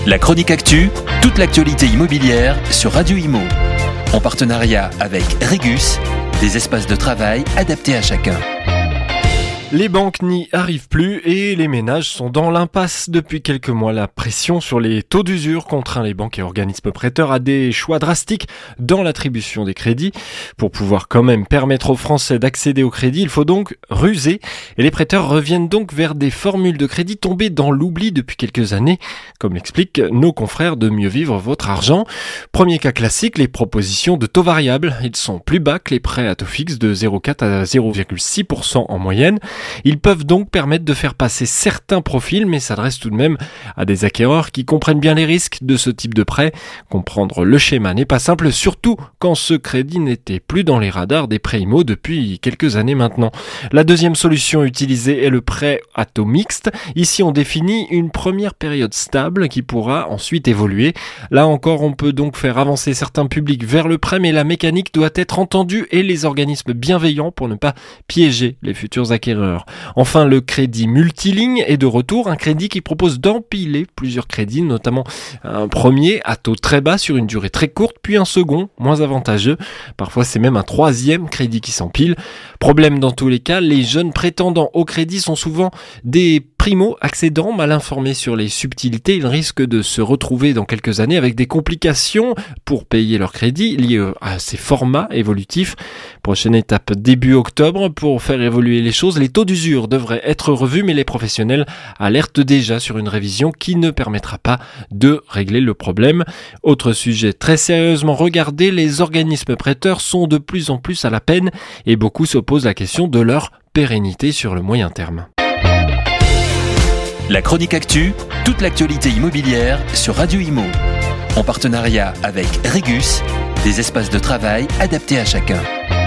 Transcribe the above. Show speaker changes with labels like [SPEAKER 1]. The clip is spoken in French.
[SPEAKER 1] La chronique actu, toute l'actualité immobilière sur Radio Imo. En partenariat avec Regus, des espaces de travail adaptés à chacun.
[SPEAKER 2] Les banques n'y arrivent plus et les ménages sont dans l'impasse depuis quelques mois. La pression sur les taux d'usure contraint les banques et organismes prêteurs à des choix drastiques dans l'attribution des crédits. Pour pouvoir quand même permettre aux Français d'accéder au crédit, il faut donc ruser. Et les prêteurs reviennent donc vers des formules de crédit tombées dans l'oubli depuis quelques années, comme l'expliquent nos confrères de Mieux Vivre Votre Argent. Premier cas classique, les propositions de taux variables. Ils sont plus bas que les prêts à taux fixe de 0,4 à 0,6% en moyenne. Ils peuvent donc permettre de faire passer certains profils, mais s'adressent tout de même à des acquéreurs qui comprennent bien les risques de ce type de prêt. Comprendre le schéma n'est pas simple, surtout quand ce crédit n'était plus dans les radars des prêts IMO depuis quelques années maintenant. La deuxième solution utilisée est le prêt à taux mixte. Ici, on définit une première période stable qui pourra ensuite évoluer. Là encore, on peut donc faire avancer certains publics vers le prêt, mais la mécanique doit être entendue et les organismes bienveillants pour ne pas piéger les futurs acquéreurs. Enfin, le crédit multiligne est de retour, un crédit qui propose d'empiler plusieurs crédits, notamment un premier à taux très bas sur une durée très courte, puis un second, moins avantageux. Parfois, c'est même un troisième crédit qui s'empile. Problème dans tous les cas, les jeunes prétendants au crédit sont souvent des primo-accédants mal informés sur les subtilités. Ils risquent de se retrouver dans quelques années avec des complications pour payer leur crédit liées à ces formats évolutifs. Prochaine étape début octobre pour faire évoluer les choses. Les taux d'usure devraient être revus, mais les professionnels alertent déjà sur une révision qui ne permettra pas de régler le problème. Autre sujet très sérieusement regardé, les organismes prêteurs sont de plus en plus à la peine et beaucoup se posent la question de leur pérennité sur le moyen terme.
[SPEAKER 1] La chronique actu, toute l'actualité immobilière sur Radio Imo. En partenariat avec Regus, des espaces de travail adaptés à chacun.